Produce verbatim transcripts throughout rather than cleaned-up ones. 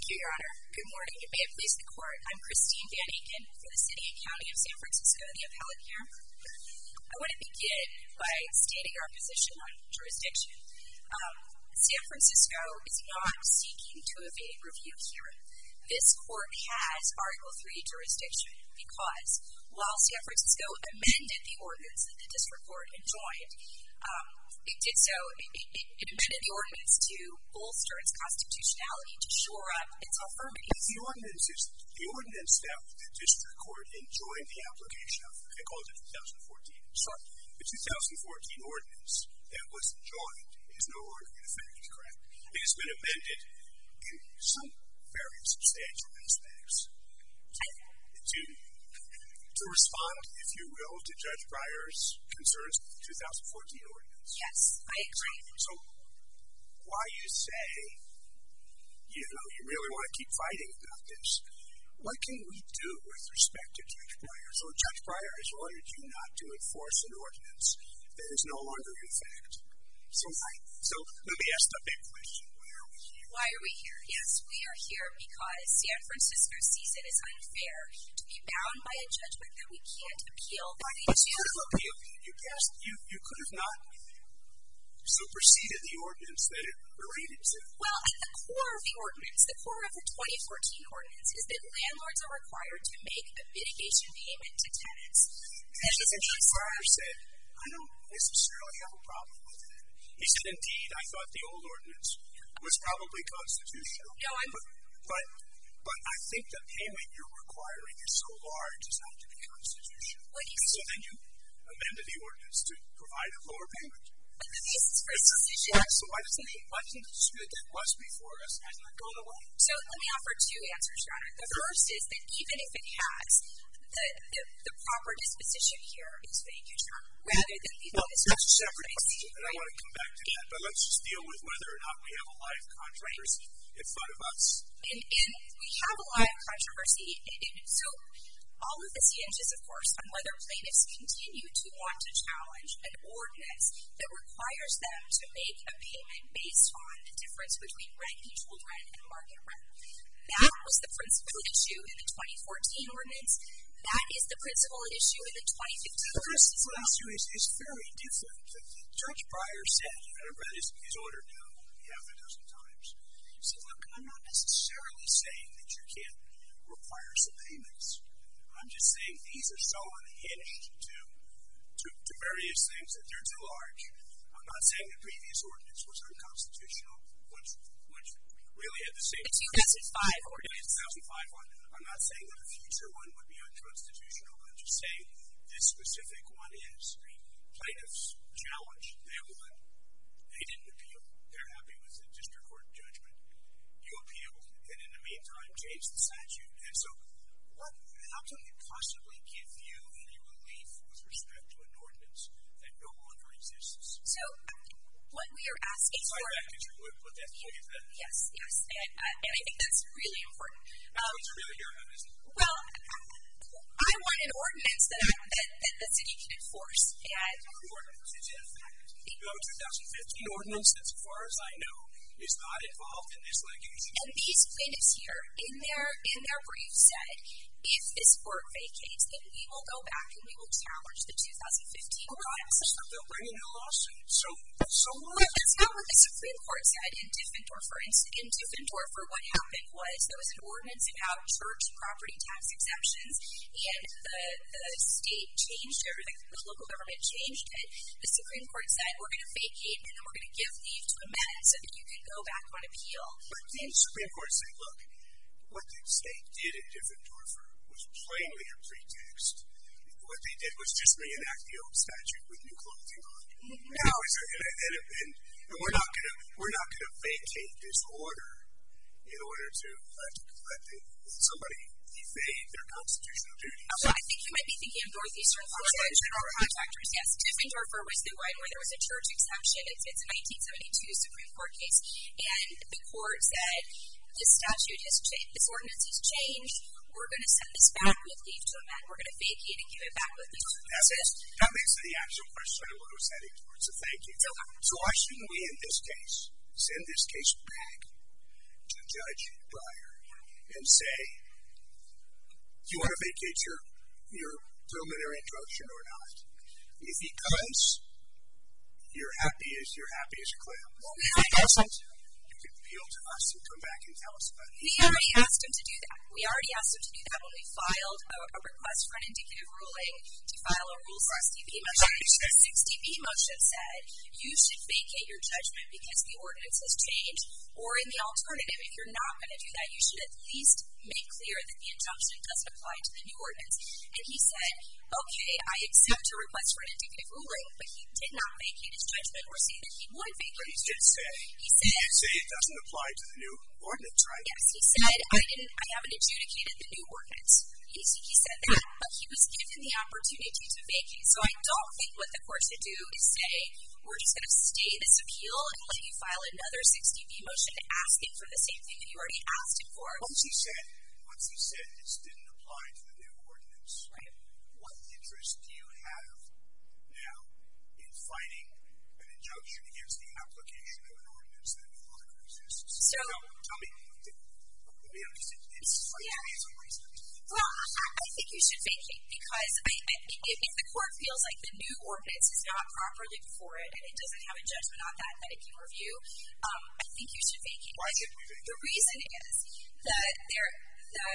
you, Your Honor. Good morning, and may it please the Court. I'm Christine Van Aken for the City and County of San Francisco, the appellate here. I want to begin by stating our position on jurisdiction. Um, San Francisco is not seeking to evade review here. This Court has Article three jurisdiction because while San Francisco amended the ordinance that the District Court enjoined, um, it did so, it, it, it amended the ordinance to bolster its constitutionality, to shore up its affirmatives. The ordinance is, the ordinance that the District Court enjoined the application of, they called it two thousand fourteen. So, the two thousand fourteen ordinance that was enjoined is no longer in effect, correct? It has been amended in some very substantial aspects to, to respond, if you will, to Judge Breyer's concerns with the two thousand fourteen ordinance. Yes, I agree. So, why you say, you know, you really want to keep fighting about this, what can we do with respect to Judge Breyer? So, Judge Breyer has ordered you not to enforce an ordinance that is no longer in effect. So, so let me ask the big question. Why are we here? Why are we here? Yes, we are here because San Francisco sees it as unfair to be bound by a judgment that we can't appeal. Why can't you appeal? You passed, you, you could have not superseded the ordinance that it related to. Well, at the core of the ordinance, the core of the twenty fourteen ordinance, is that landlords are required to make a mitigation payment to tenants. As Judge Breyer said, I don't necessarily have a problem with that. He said, indeed, I thought the old ordinance was probably constitutional. No, I'm... But, but, but I think the payment you're requiring is so large as not to be constitutional. What do you So then you amended the ordinance to provide a lower payment. But the basis for its decision... So why doesn't he, why doesn't the dispute that was before us has not gone away? So let me offer two answers, Your Honor. The first is that even if it has, the, the, the proper disposition here is vacatur, rather than leaving well, this... Well, that's a separate question, and I want to come back to that. But let's just deal with whether or not we have a live controversy in front of us. And, and we have a live controversy, and, and so all of this hinges, of course, on whether plaintiffs continue to want to challenge an ordinance that requires them to make a payment based on the difference between rent-controlled rent and market rent. That was the principal issue in the twenty fourteen ordinance. That is the principal issue in the twenty fifteen ordinance. The principal issue is, is very different. Judge Breyer said, and I've read his, his order now half a dozen times, he said, look, I'm not necessarily saying that you can't require some payments. I'm just saying these are so unhinged to, to, to various things that they're too large. I'm not saying the previous ordinance was unconstitutional, which, which really had the same... The two thousand five ordinance. The two thousand five one. I'm not saying that a future one would be unconstitutional. I'm just saying this specific one is. Plaintiffs challenged their one. They didn't appeal. They're happy with the district court judgment. You appealed, and in the meantime, changed the statute. And so, what, how can we possibly give you any relief with respect to an ordinance that no longer exists? So, what we are asking for... Sorry, that could you put that for you then? Yes, yes, and, uh, and I think that's really important. Um, What's really your evidence? Well, I want an ordinance that, I, that, that the city can enforce, and... The ordinance is in effect. The two thousand fifteen ordinance, as far as I know, is not involved in this litigation. And these plaintiffs here, in their, in their brief, said, if this court vacates, then we will go back and we will challenge the two thousand fifteen ordinance. So they'll bring in a lawsuit. So, so what? Well, that's not what the Supreme Court said in Diffendorfer. In, in Diffendorfer, what happened was there was an ordinance about church property tax exemptions, and the, the state changed it, or the, the local government changed it. The Supreme Court said, we're going to vacate, and then we're going to give leave to amend so that you can go back on appeal. But the Supreme Court said, look, what the state did in Diffendorfer was plainly a pretext. What they did was just reenact the old statute with new clothing on. Mm-hmm. Now, and, and, and, and we're not going to we're not going to vacate this order in order to let, let the, somebody evade their constitutional duties. Well, I think you might be thinking of Northeastern Florida General Contractors. Yes, Diffendorfer was the one where there was a church exemption. It's, it's a nineteen seventy-two Supreme Court case, and the court said this statute has changed, this ordinance has changed. We're going to send this back with leave to amend. We're going to vacate and give it back with leave to amend. That makes it the actual question I was heading towards, so thank you. So, so why shouldn't we, in this case, send this case back to Judge Breyer and say, do you want to vacate your, your preliminary injunction or not? If he does, you're happy as, you're happy as a clam. If he doesn't, you can appeal to us and come back and tell us about it. We already asked him to do that. We already asked him to do that when we filed a, a request for an indicative ruling to file a Rule sixty B motion. The sixty B motion said you should vacate your judgment because the ordinance has changed, or in the alternative, if you're not going to do that, you should at least make clear that the injunction doesn't apply to the new ordinance. And he said, okay, I accept your request for an indicative ruling, but he did not vacate his judgment or say that he would vacate his judgment. He said, he said it doesn't apply to the new ordinance, right? Yes, he said, I didn't, I haven't adjudicated the new ordinance. He, he said that, but he was given the opportunity to vacate. So I don't think what the court should do is say, we're just going to stay this appeal and let you file another sixty B motion asking for the same thing that you already asked him for. Once he said, once he said this didn't apply to the new ordinance, right. What interest do you have now in fighting an injunction against the application of an ordinance that no longer exists? So, tell me, you know, it's like yeah. it's a waste of time. Well, I think you should vacate because I, I, if, if the court feels like the new ordinance is not properly before it and it doesn't have a judgment on that that it can review, um, I think you should vacate. Why should we vacate? The reason is that there, the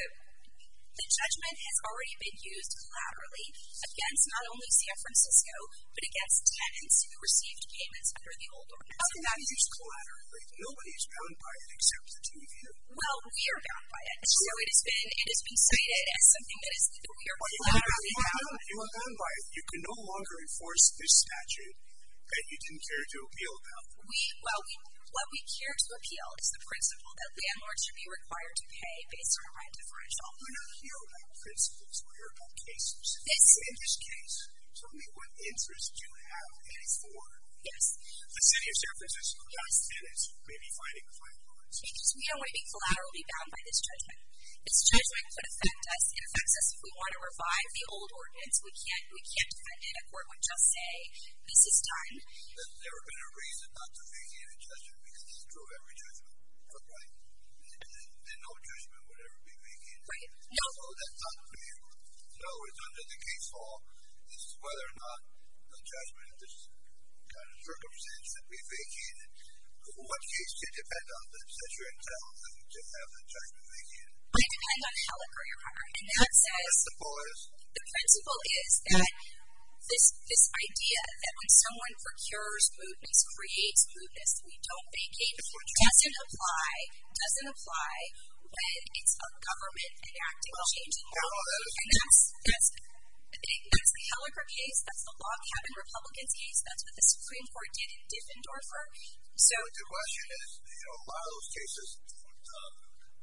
The judgment has already been used collaterally against not only San Francisco, but against tenants who received payments under the old ordinance. How can that be used collaterally? Nobody is bound by it except the two of you. Well, we are bound by it. So it has been it has been cited as something that is that we are well, collaterally bound. You are bound by it. You can no longer enforce this statute that you didn't care to appeal about. We well we. What we care to appeal is the principle that landlords should be required to pay based on a rent differential. We're not here about principles. We're here about cases. This, in this case, tell me what interest you have in it for. Yes. The city of San Francisco has tenants who may be fighting with landlords. Because we don't want to be collaterally bound by this judgment. This judgment could affect us. It affects us if we want to revive the old ordinance. We can't we can't defend it. A court would just say, this is done. There's never been a reason not to vacate a judgment because it's true of every judgment. Right? And no judgment would ever be vacated. Right. No. So that's not clear. In other words, under the case law, this is whether or not the judgment in this kind of circumstance should be vacated. What case do you depend on that you're entitled to have the judgment vacated? I depend on Hellicker, Your Honor. And that says the principle is, the principle is that this this idea that when someone procures mootness, creates mootness, we don't vacate, doesn't apply, doesn't apply when it's a government enacting a change in law. And that's that's that's the Hellicker case, that's the Log Cabin Republicans case, that's what the Supreme Court did in Diffendorfer. So the question is, you know, a lot of those cases um,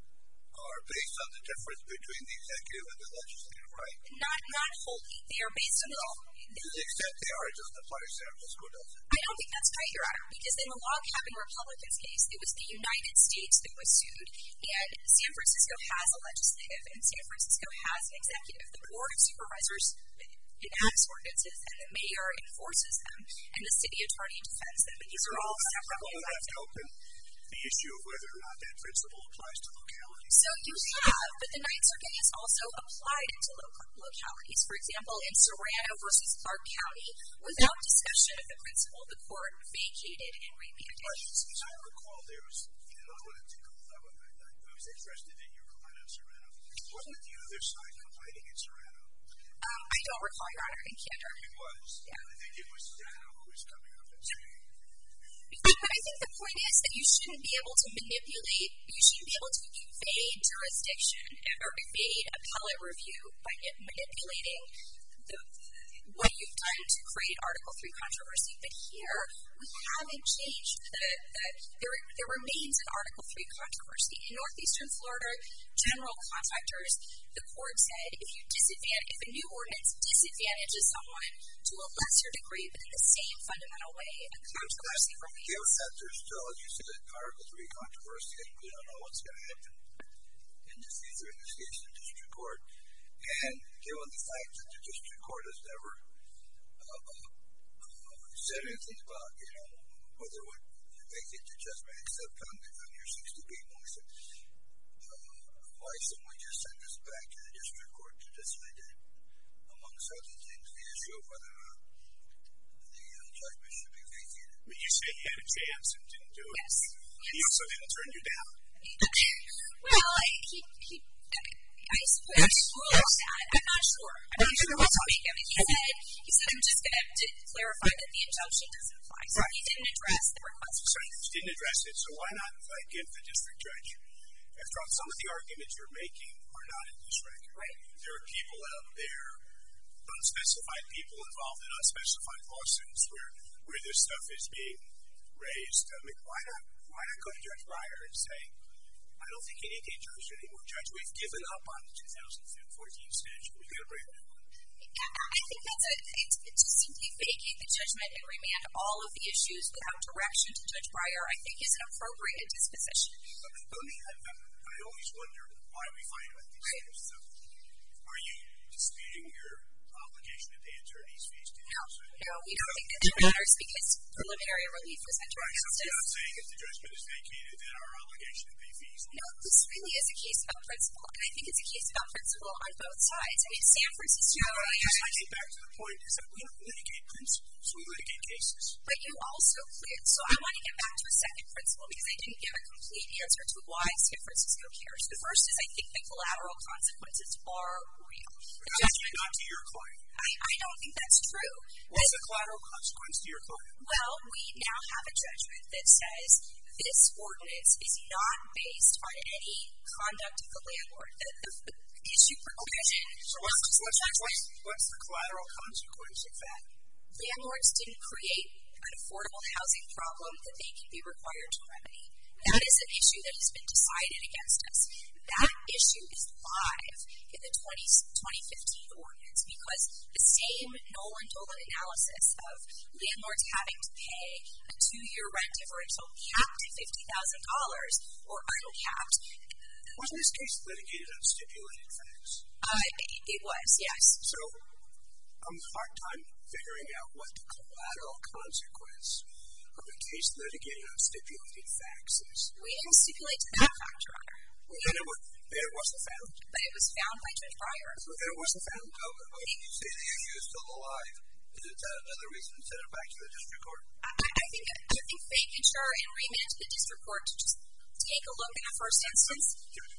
are based on the difference between the executive and the legislative, right? Not not wholly. They are based on the To the extent they are, it doesn't apply to San Francisco, does it? I don't think that's right, Your Honor, because in the Log Cabin Republicans case, it was the United States that was sued, and San Francisco has a legislative, and San Francisco has an executive. The Board of Supervisors enacts ordinances, and the mayor enforces them, and the city attorney defends them. And these are all separately elected. Open the issue of whether or not that principle applies to localities. So you have, but the Ninth Circuit has also applied it to local localities. For example, in Serrano versus Clark County, without discussion of the principle, the court vacated and remanded. As I recall, there was, you know, I wanted to go, I was interested in your comment on Serrano. Wasn't it the other side complaining in Serrano? Um, I don't recall, Your Honor, in candor. It was. Yeah. I think it was Serrano who was coming up and saying. But I think the point is that you shouldn't be able to manipulate, you shouldn't be able to evade jurisdiction or evade appellate review by manipulating the, what you've done to create Article three controversy. But here, we haven't changed. The, the, there, there remains an Article three controversy. In northeastern Florida, general contractors, the court said if you disadvantage, if a new ordinance disadvantages someone to a lesser degree but in the same fundamental way, a controversy remains. Given that there's still, as you said, Article three controversy, and we don't know what's going to happen in the future in this case in district court, and given the fact that the district court has never uh, uh, said anything about, you know, whether it would vacate the judgment except on, on your sixty B motion, uh, why shouldn't we just send this back to the district court to decide that, amongst other things, the issue of whether or not the judgment should be vacated? But you say he had a chance and didn't do it. Yes. He also didn't turn you down. Well, he, he, I suppose he ruled on that. I'm not sure. I'm not sure what to make of it. He said, he said, I'm just going to clarify that the injunction doesn't apply. So he didn't address the request. So he didn't address it. So why not give the district judge, after all, some of the arguments you're making are not in this record. Right. There are people out there, unspecified people involved in unspecified lawsuits where, where this stuff is being raised. I mean, why not, why not go to Judge Breyer and say, I don't think you need the injunction anymore, Judge. We've given up on the two thousand fourteen statute. We've got to bring it in. I think that's a, it's, it's just simply vacate the judgment and remand all of the issues without direction to Judge Breyer, I think is an appropriate disposition. But, but I, I always wonder why we fight about these things. So are you disputing your obligation to pay attorney's fees to No, you? no, we don't think that that matters because preliminary relief was entered against us. You're not saying if the judgment is vacated that our obligation to pay fees. No, this really is a case about principle, and I think it's a case about principle on both sides. I mean, San Francisco. I get back to the point is that we don't litigate principles, we litigate cases. But you also cleared, so I want to get back to a second principle because I didn't give a complete answer to why San Francisco cares. The first is I think the collateral consequences are real. The judgment, not to your client. I, I don't think that's true. What's the collateral consequence to your client? Well, we now have a judgment that says this ordinance is not based on any conduct of the landlord. The, the, the issue provision. So what's, what's, what's, what's the collateral consequence of that? Landlords didn't create an affordable housing problem that they can be required to remedy. That is an issue that has been decided against us. That issue is live in the twenty fifteen ordinance because the same Nolan-Dolan analysis of landlords having to pay a two-year rent differential capped at fifty thousand dollars or uncapped. Was this case litigated on stipulated facts? Uh, it, it was, yes. So I'm having a hard time figuring out what the collateral consequence of a case litigated on stipulated facts is. We didn't stipulate to that fact, Your Honor. Well, then it, was, then it wasn't found. But it was found by Judge Breyer. So then it wasn't found. Oh, but you say the issue is still alive. Is that another reason to send it back to the district court? I, I think I think making sure and remand to the district court to just take a look in the first instance. Judge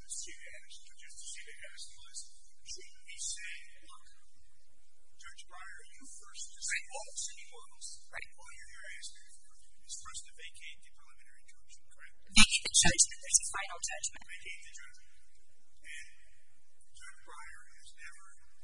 Stephen Anderson was, should we say, look, Judge Breyer, you first decide all the city laws. Right. All you're here asking is for us to vacate the preliminary injunction, correct? Vacate the judgment. There's a final judgment. Vacate the judgment. And Judge Breyer has never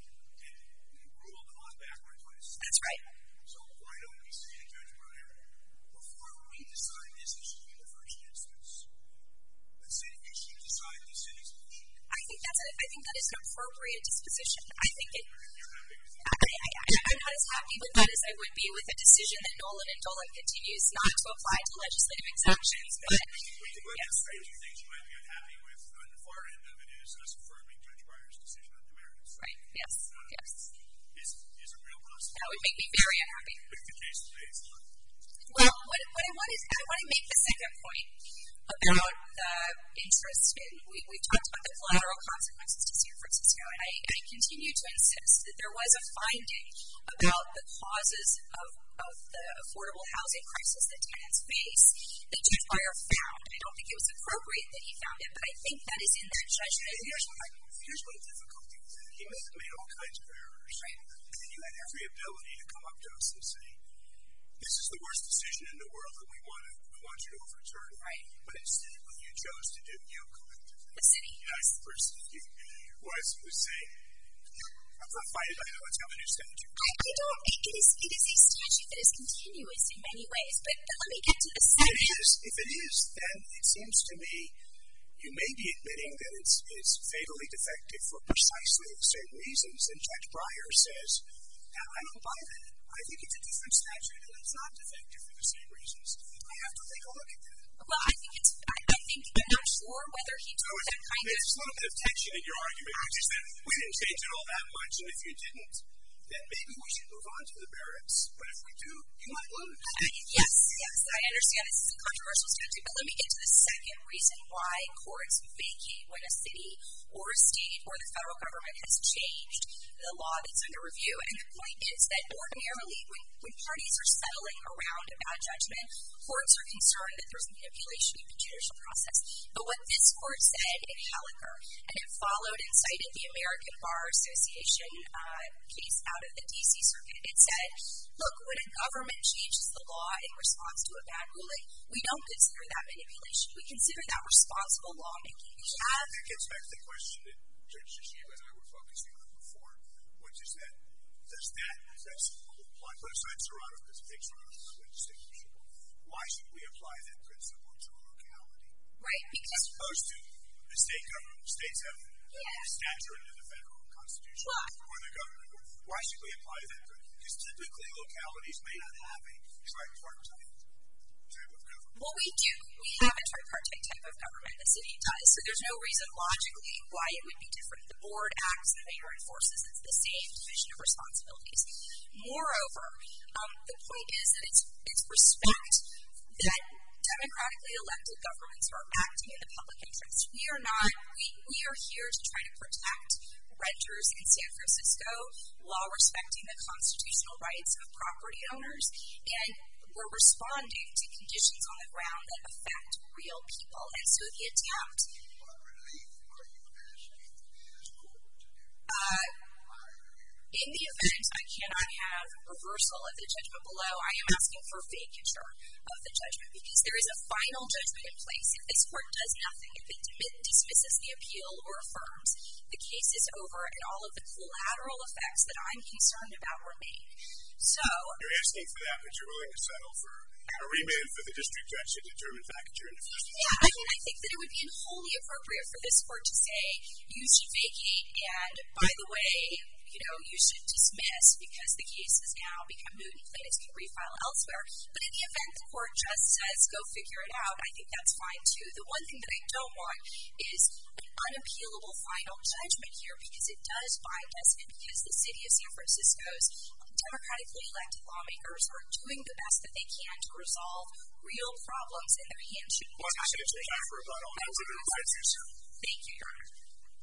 ruled on backward place. That's right. So why don't we say to Judge Breyer, before we decide this issue in the first instance, let's say you should decide the city's issue. I think that's a, I think that is an appropriate disposition. I think it. I, I, I'm not as happy with that as I would be with a decision that Nolan and Dolan continues not to apply to legislative exemptions. But yes. Stranger things you might be unhappy with on the far end of it is us affirming Judge Breyer's decision on the merits. Right. Yes. Yes. Is is a real possibility. That would make me very unhappy. If the case is based on. Well, what, what I want is I want to make the second point about the interest in, we, we've talked about the collateral consequences to San Francisco, and I, I continue to insist that there was a finding about the causes of, of the affordable housing crisis that tenants face that Judge Breyer found. I don't think it was appropriate that he found it, but I think that is in that judgment. Here's my, here's my difficulty with that. He may have made all kinds of errors. Right. And you had every ability to come up to us and say, this is the worst decision in the world that we want to, we want you to overturn. Right. But instead, what you chose to do, you collectively. The city. Yes, the person you was, was saying, I'm not fighting, I know let's have a new statute. I, I don't, it is, it is a statute that is continuous in many ways, but, but let me get to the second. If it is, if it is, then it seems to me you may be admitting that it's, it's fatally defective for precisely the same reasons, and Judge Breyer says, I don't buy that. I think it's a different statute, and it's not defective for the same reasons. I have to take a look at that. Well, I think it's, I, I think, I'm not sure whether he took that kind of. There's a little bit of tension in your argument, which is that we didn't change it all that much, and if you didn't, then maybe we should move on to the merits. But if we do, you might lose. Yes, yes. I understand this is a controversial statute, but let me get to the second reason why courts vacate when a city or a state or the federal government has changed the law that's under review. And the point is that ordinarily, when, when parties are settling around a bad judgment, courts are concerned that there's manipulation of the judicial process. But what this court said in Helliker, and it followed and cited the American Bar Association uh, case out of the D C Circuit, it said, look, when a government changes the law in response to a bad ruling, we don't consider that manipulation. We consider that responsible lawmaking. We have... That gets back to the question that Judge Shishima and I were focusing on before, which is that, does that principle apply? Put aside Serrano, because I think Serrano is not indistinguishable. Why should we apply that principle to a locality? Right, because... As opposed to the state government. States have yeah. a statute under the federal constitution. Well, or the government. Why should we apply that principle? Because typically localities may not have a tripartite type of government. Well, we do. We have a tripartite type of government. The city does. So there's no reason logically why it would be different. The board acts and the mayor enforces. It's the same division of responsibilities. Moreover, um, the point is that it's, it's respect that democratically elected governments are acting in the public interest. We are not, we, we are here to try to protect renters in San Francisco while respecting the constitutional rights of property owners, and we're responding to conditions on the ground that affect real people. And so the attempt... What relief are you asking this court to do? Uh, in the event I cannot have reversal of the judgment below, I am asking for vacature of the judgment, because there is a final judgment in place. If this court does nothing, if it dismisses the appeal or affirms, the case is over and all of the collateral effects that I'm concerned about remain. So... You're asking for that, but you're willing to settle for a remand for the district judge to determine vacature in the first instance? Yeah, I mean, I think that it would be wholly appropriate for this court to say, you should vacate, and by the way, you know, you should dismiss because the case has now become moot and plaintiffs can refile elsewhere. But in the event the court just says, go figure it out, I think that's fine too. The one thing that I don't want is an unappealable final judgment here, because it does bind us, and because the city of San Francisco's democratically elected lawmakers are doing the best that they can to resolve real problems, and their hands should be tied. Thank you, Your Honor.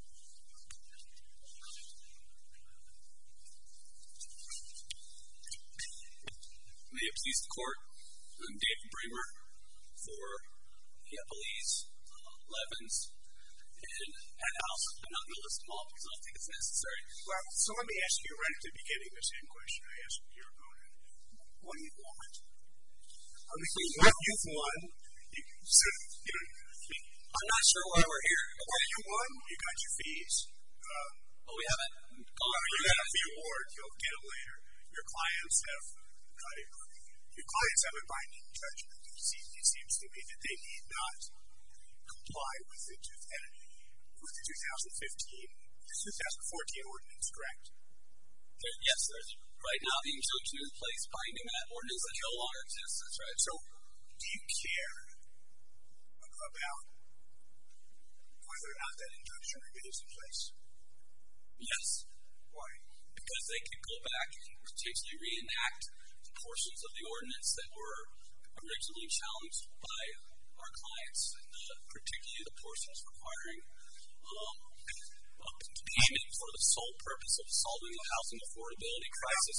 May it please the court, I'm David Bremer for the Appellees, uh, Levins, and Pat House. I'm not going to list them all because I don't think it's necessary. Well, so let me ask you right at the beginning the same question I asked your opponent. What do you want? I mean, what you've won, you, so, you know, I'm not sure why we're here. Okay, you won, you got your fees. Um, but we haven't gone uh, you got a fee award, you'll get it later. Your clients have got it. Your clients have a binding judgment. It seems to me that they need not comply with the, with the two thousand fifteen, the two thousand fourteen ordinance, correct? There, yes, there's right now the injunction in place binding that ordinance that no longer exists. That's right. So, do you care about whether or not that injunction remains in place? Yes. Why? Because they could go back and potentially reenact the portions of the ordinance that were originally challenged by our clients, and uh, particularly the portions requiring um, payment for the sole purpose of solving the housing affordability crisis.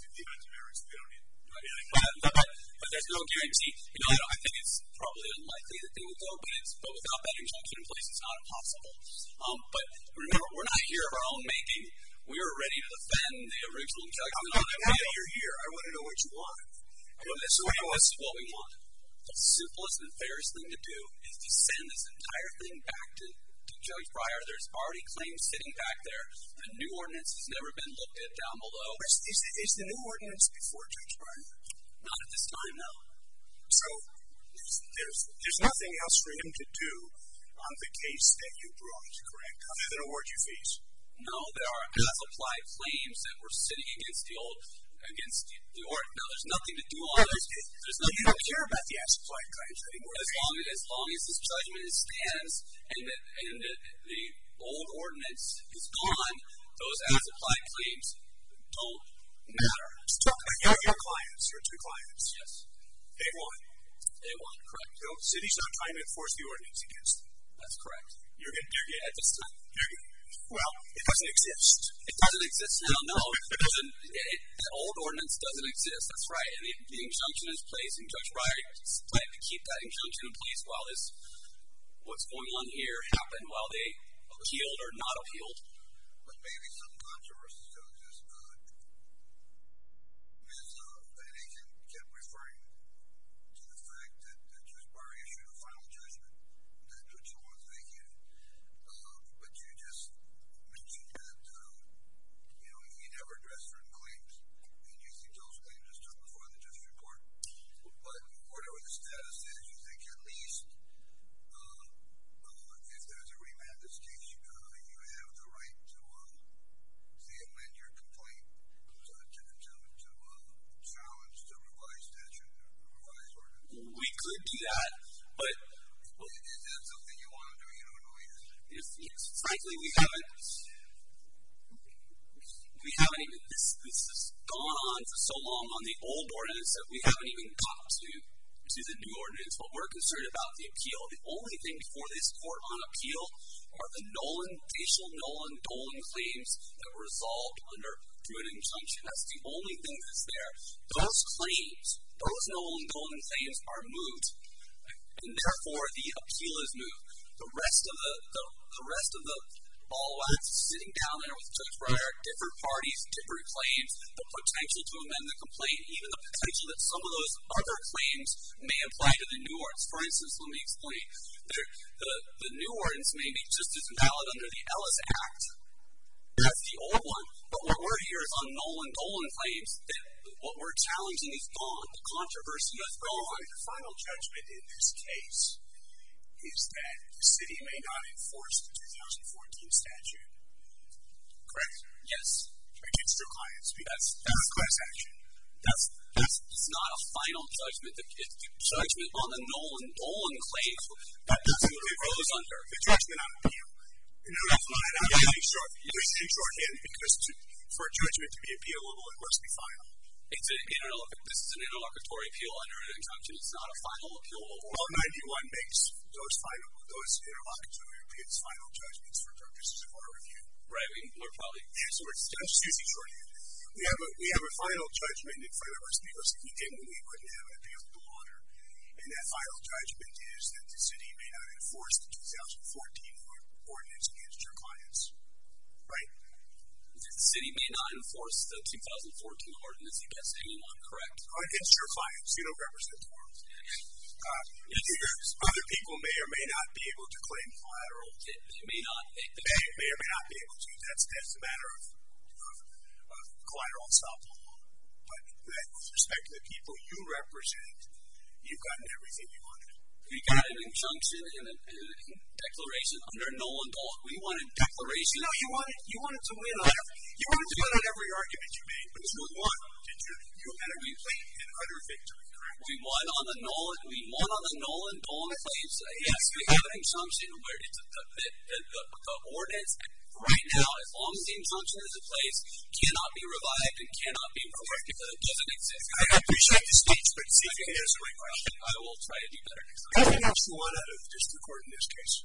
But, but there's no guarantee. You know, I, don't, I think it's probably unlikely that they would go, but, it's, but without that injunction in place, it's not impossible. Um, but remember, we're not here of our own making. We were ready to defend the original judgment. Now that you're here, I want to know what you want. Well, this, is what, this is what we want. The simplest and fairest thing to do is to send this entire thing back to, to Judge Breyer. There's already claims sitting back there. The new ordinance has never been looked at down below. Is, is, is the new ordinance before Judge Breyer? Not at this time, no. So there's, there's nothing else for him to do on the case that you brought, correct, other than award you fees? No, there are as-applied claims that were sitting against the old, against the, the ordinance. Now, there's nothing to do on well, this. There's, there's nothing nothing you don't care about the as-applied claims anymore. As long as, as long as this judgment stands and, the, and the, the old ordinance is gone, those as-applied claims don't matter. Your, your clients, your two clients. Yes. They won. They won, correct. No, the city's not trying to enforce the ordinance against them. That's correct. You're going to get at this time. Well, it doesn't exist. It doesn't exist now, no. It doesn't, it, the old ordinance doesn't exist. That's right. And the, the injunction is placed, and Judge Breyer decided to keep that injunction in place while this, what's going on here happened, while they appealed or not appealed. But maybe some controversy still exists. Miz Van Aken kept referring to the fact that, that Judge Breyer issued a final judgment. That's what you want to make here. Uh, but you just mentioned that, uh, you know, he never addressed certain claims, and you think those claims are still before the district court. But whatever the status is, you think at least, uh, uh, if there's a remand this case, uh, you have the right to, uh, say amend your complaint to, to, to, to uh, challenge the revised statute, the revised ordinance. We could do that, but Is that something you want to do? You don't know yet. if, if, frankly, we haven't, we haven't even, this, this has gone on for so long on the old ordinance that we haven't even got to, to the new ordinance. But we're concerned about the appeal. The only thing before this court on appeal are the Nolan, facial Nolan, Dolan claims that were resolved under, through an injunction. That's the only thing that's there. Those claims, those Nolan, Dolan claims are moot, and therefore the appeal is moot. The rest of the, the, the rest of the ball wax is sitting down there with Judge Breyer, different parties, different claims, the potential to amend the complaint, even the potential that some of those other claims may apply to the new ordinance. For instance, let me explain. The, the, the new ordinance may be just as valid under the Ellis Act as the old one, but what we're here is on Nolan, Dolan claims that what we're challenging is gone. The controversy is gone. The final judgment in this case is that the city may not enforce the two thousand fourteen statute. Correct? Yes. Against your clients. That's, That's class action. That's, that's, it's not a final judgment. It's the judgment on the Nolan, Dolan claims. That, that's what it rose under. The judgment on appeal. No, that's not. I'm not really sure. You're saying shorthand because to, for a judgment to be appealable, it must be final. It's an interlocutory, this is an interlocutory appeal under an injunction. It's not a final appeal. Well, ninety-one makes those final, those interlocutory appeals final judgments for purposes of our review. Right. We, we're probably. Yeah, so it's just using shorthand. We have a, we have a final judgment in front of us because if we didn't, we wouldn't have an appealable order. And that final judgment is that the city may not enforce the two thousand fourteen ordinance against your clients. Right? The city may not enforce the two thousand fourteen ordinance against anyone, correct? Against your clients. You don't represent the world. Uh, yes. Other people may or may not be able to claim collateral. They, they may not. They, they may, may or may not be able to. That's, that's a matter of, of, of collateral estoppel. But with respect to the people you represent, you've gotten everything you wanted. We got an injunction and a, and a declaration under Nolan Dolan. We wanted declaration. No, you wanted you wanted to win on every, you wanted to win on every argument you made, but you won. Did you? You had a complete and utter victory, correct? We won on the Nolan. We won on the Nolan Dolan claims. Uh, yes, we have an injunction where it's the the, the, the, the ordinance right now, as long as the injunction is in place, cannot be revived and cannot be reversed because it doesn't exist. I appreciate the speech, but see if you can answer my question. I will try to do better next time. Anything else you want out of the district court in this case?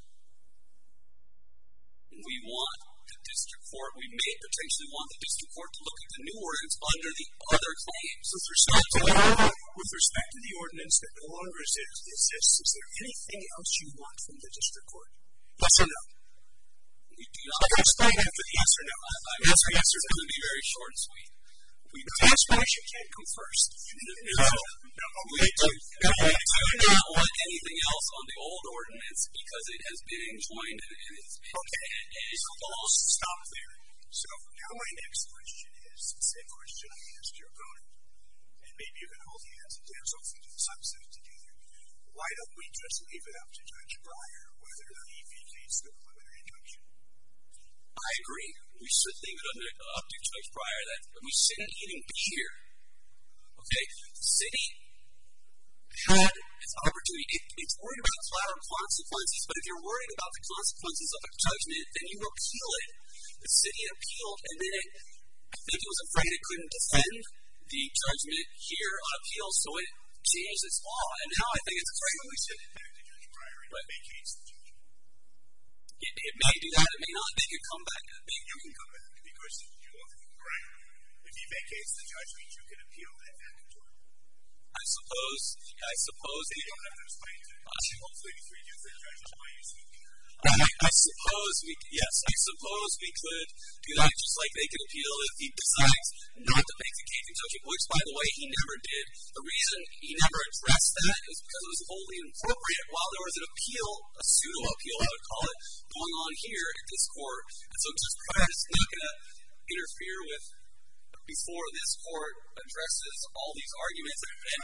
We want the district court, we may potentially want the district court to look at the new ordinance under the other claims. With respect to the, with respect to the ordinance that no longer exists, exists, is there anything else you want from the district court? Yes or no? We do not. I can explain that for the yes or no. I'm answer, the answer is going to be very short and sweet. We, the explanation can't come first. No, no, we do, we do not want anything else on the old ordinance because it has been enjoined and it is okay. And it is so lost. Stop there. So now my next question is the same question I asked your opponent, and maybe you can hold the answer there so we can subset together. Why don't we just leave it up to Judge Breyer whether or not he vacates the preliminary injunction? I agree. We should leave it under, uh, up to Judge Breyer. That we shouldn't even be here. Okay? The city had its opportunity. It, it's worried about collateral consequences, but if you're worried about the consequences of a judgment, then you appeal it. The city appealed, and then it I think it was afraid it couldn't defend the judgment here on appeal, so it changed its law. And now I think it's afraid we should back to Judge Breyer and it vacates the judgment. It, it may do that, it may not. They can come back. They, you can come back because you want to correct. If he vacates the judgment, you can appeal that back to him. I suppose, I suppose you don't have to explain to him. Hopefully, if we do the judgment, why you speak here. I, I suppose we, yes, I suppose we could do that just like they could appeal if he decides not to make the Caton judgment, which, by the way, he never did. The reason he never addressed that is because it was wholly inappropriate while there was an appeal, a pseudo-appeal, I would call it, going on here at this court. And so Judge Breyer is not going to interfere with before this court addresses all these arguments. And, and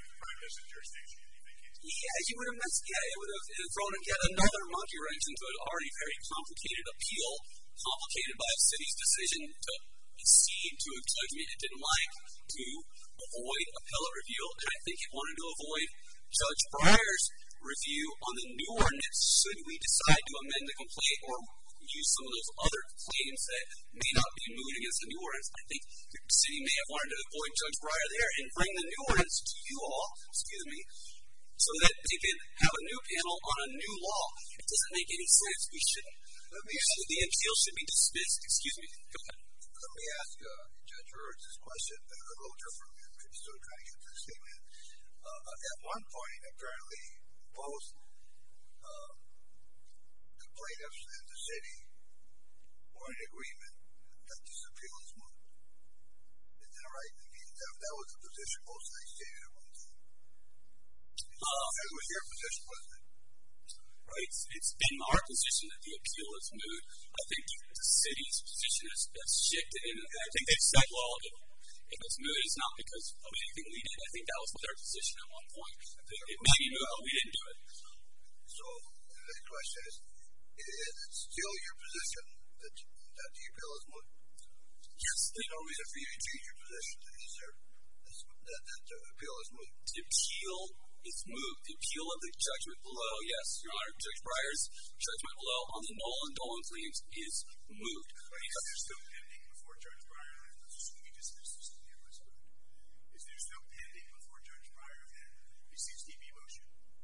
yeah, he would have missed, yeah, it would have thrown yet another monkey wrench into an already very complicated appeal, complicated by a city's decision to accede to a judgment it didn't like, to avoid appellate review, and I think it wanted to avoid Judge Breyer's review on the new ordinance should we decide to amend the complaint or use some of those other claims that may not be moved against the new ordinance. I think the city may have wanted to avoid Judge Breyer there and bring the new ordinance to you all, excuse me, so that they can have a new panel on a new law. It doesn't make any sense. We shouldn't. Let me ask you, the appeal should be dismissed. Excuse me. Go ahead. Let me ask uh, Judge Hurwitz's question a little different. I'm still trying to get to the statement. Uh, at one point, apparently, both uh, the plaintiffs and the city were in agreement that this appeal is moot. Is that right? I mean, that, that was the position both sides stated at one time. Uh, that was your position, wasn't it? Right. It's, it's been our position that the appeal is moot. I think the city's position has, has shifted, and I think they've said, well, if, if it's moot, it's not because of anything we did. I think that was their position at one point. It, it may be moot, but we didn't do it. So the next question is, is it still your position that, that the appeal is moot? Yes. There's no reason for you to change your position, is there? That, that the appeal is moot. The appeal is moot. The appeal of the judgment below, yes, Your Honor, Judge Breyer's judgment below on the Nolan Dolan claims is moot. But because they're still pending before Judge Breyer, let's assume we dismiss this appeal as moot. Is there still pending before Judge Breyer and a sixty B motion?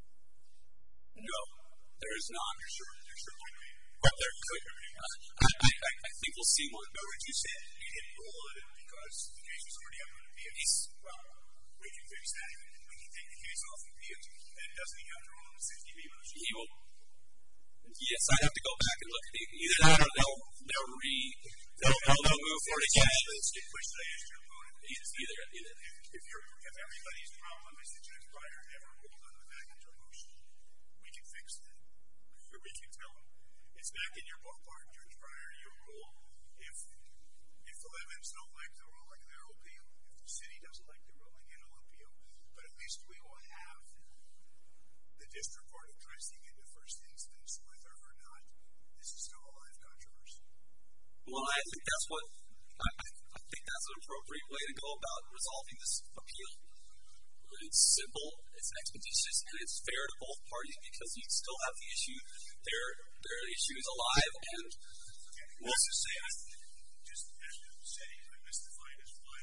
No, there is not. You're sure? You're sure there could be? But there could be. I, I, I think we'll see one. No, but you said you didn't rule on it because the case was already up on appeal. Well, we can fix that. We can take the case off appeal. And doesn't he have to rule on the sixty B motion? He will. Yes, I'd have to go back and look at it. Either that or they'll, they'll re, they'll, they'll, they'll move for it again. Let's get question I asked your opponent. Either, either. If you're, if everybody's problem is that Judge Breyer never ruled on the back of your motion, we can fix that. Or we can tell him it's back in your ballpark, Judge Breyer. You'll rule if, if the Levins don't like the ruling, they'll appeal. If the city doesn't like the ruling, it'll appeal. But at least we will have the district court addressing in the first instance whether or not this is still a live controversy. Well, I think that's what, I, I think that's an appropriate way to go about resolving this appeal. It's simple, it's expeditious, and it's fair to both parties because you still have the issue. Their, their issue is alive, and we'll just say it. Just as you say, I mystified as why.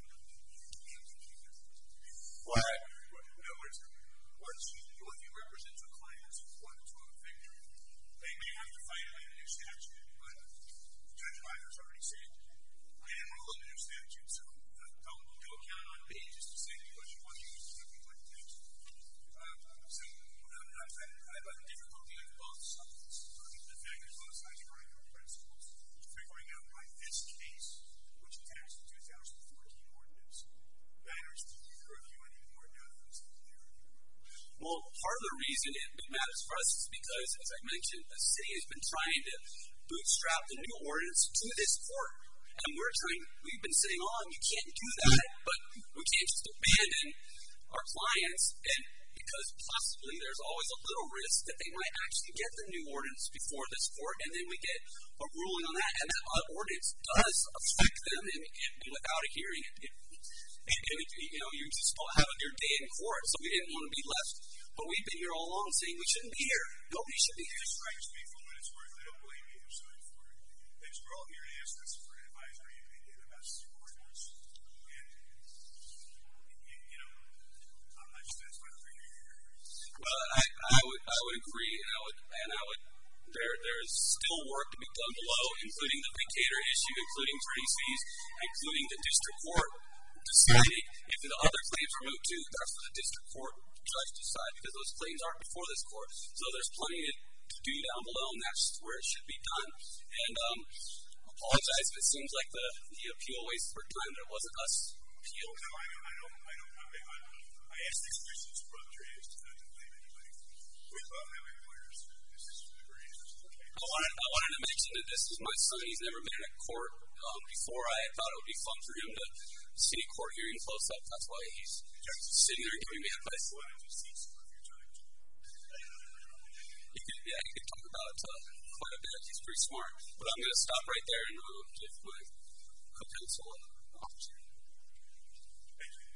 Why? In other words, once you, when you represent your clients who want to a victory, they may have to fight a new statute, but Judge Breyer's already said, I didn't rule on a new statute, so don't, don't count on me just to say what you want to do. Something like that. Um, so, um, I've had, I've had difficulty on both sides. The fact that both sides are writing their principles, figuring out why this case, which attacks the two thousand fourteen ordinance, matters to you or if you anymore now than it's clear. Well, part of the reason it matters for us is because, as I mentioned, the city has been trying to bootstrap the new ordinance to this court. And we're trying, we've been saying, oh, you can't do that, but we can't just abandon our clients, and because possibly there's always a little risk that they might actually get the new ordinance before this court, and then we get a ruling on that, and that ordinance does affect them, and, and without a hearing, it, it, and, and it, you know, you just don't have your day in court, so we didn't want to be left, but we've been here all along saying we shouldn't be here. Nobody should be here. It strikes me for what it's worth. I don't blame you, so for it. Thanks for all here to ask us for an advisory opinion about support. Well, I, I would I would agree, and I would and I would there there is still work to be done below, including the vacator issue, including attorney's fees, including the district court deciding if the other claims are moved too. That's for the district court judge to decide, because those claims aren't before this court. So there's plenty to, to do down below, and that's where it should be done. And um, apologize if it seems like the, the appeal wasted our time. That wasn't us appeal. No, I don't. I don't. I don't. I, mean, I, I ask these questions for other trainers to not blame anybody. We love highway lawyers. This is very interesting. I wanted, I wanted to mention that this is my son. He's never been in a court um, before. I thought it would be fun for him to see a court hearing close up. That's why he's sitting there and giving me advice. He could, yeah, he could talk about it uh, quite a bit. He's pretty smart. But I'm going to stop right there and uh, give my co-counsel an opportunity. Thank you.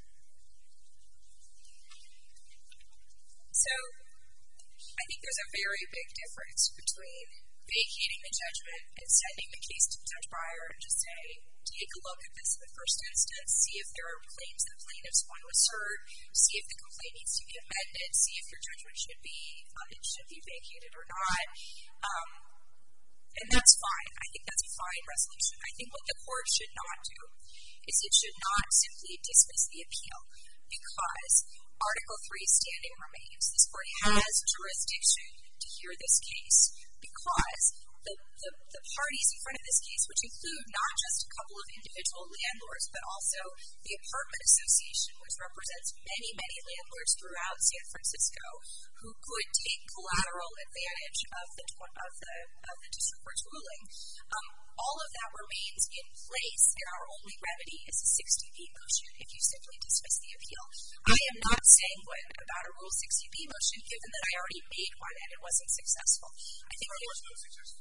So, I think there's a very big difference between vacating the judgment and sending the case to Judge Breyer and just say, take a look at this in the first instance, see if there are claims that plaintiffs want to assert, see if the complaint needs to be amended, see if your judgment should be uh, it should be vacated or not. Um, and that's fine. I think that's a fine resolution. I think what the court should not do is it should not simply dismiss the appeal, because Article three standing remains. This court has jurisdiction to hear this case because the, the, the parties in front of this case, which include not just a couple of individual landlords, but also the Apartment Association, which represents many, many landlords throughout San Francisco, who could take collateral advantage of the of the of the district court's ruling. Um, all of that remains in place, and our only remedy is a sixty B motion if you simply dismiss the appeal. I am not sanguine about a Rule sixty B motion, given that I already made one and it wasn't successful. I think It was not successful.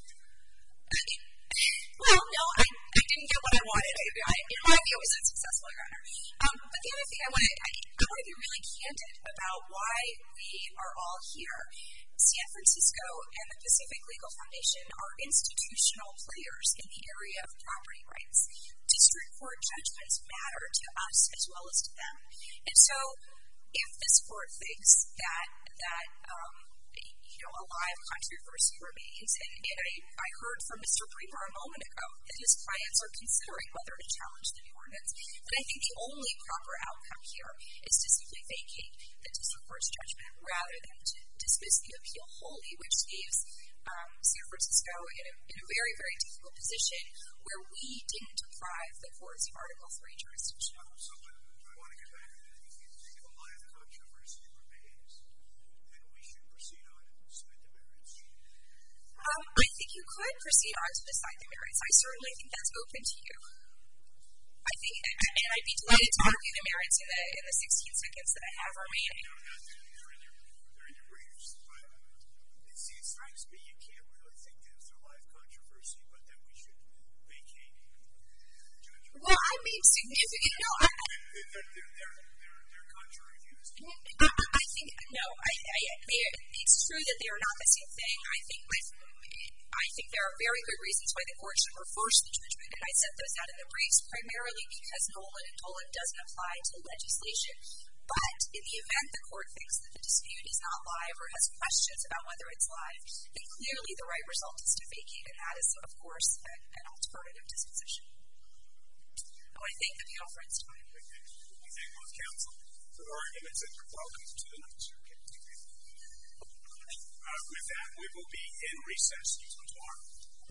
Well, no, I, I didn't get what I wanted. I, I, in my view, it was unsuccessful, Your Honor. Um, but the other thing I want to, I, I want to be really candid about why we are all here. San Francisco and the Pacific Legal Foundation are institutional players in the area of property rights. District court judgments matter to us as well as to them. And so, if this court thinks that that um, you know, a live controversy remains, and, and I, I heard from Mister Bremer a moment ago that his clients are considering whether to challenge the new ordinance, then I think the only proper outcome here is to simply vacate the district court's judgment rather than to dismiss the appeal wholly, which leaves um, San Francisco in a, in a very, very difficult position where we didn't deprive the courts of Article three jurisdiction. So, but I want to get back to that. If you think a live controversy remains, then we should proceed on and decide the merits. Um, I think you could proceed on to decide the merits. I certainly think that's open to you. I think, and I'd be delighted to argue the merits in the in the sixteen seconds that I have remaining. They're in your briefs, but it seems, strikes me, you can't really think there's a live controversy, but that we should vacate the judgment. Well, I made significant, no, I, They're, they're, they're, they're, they're contrary views. I, I think, no, I, I, it's true that they are not the same thing. I think with, I think there are very good reasons why the court should reverse the judgment, and I set those out in the briefs, primarily because Nolan and Dolan doesn't apply to legislation. But in the event the court thinks that the dispute is not live or has questions about whether it's live, then clearly the right result is to vacate, and that is, of course, an, an alternative disposition. I want to thank the panel for its time. I thank both counsel for the arguments and for welcome to the Ninth Circuit. Uh, with that, we will be in recess until tomorrow.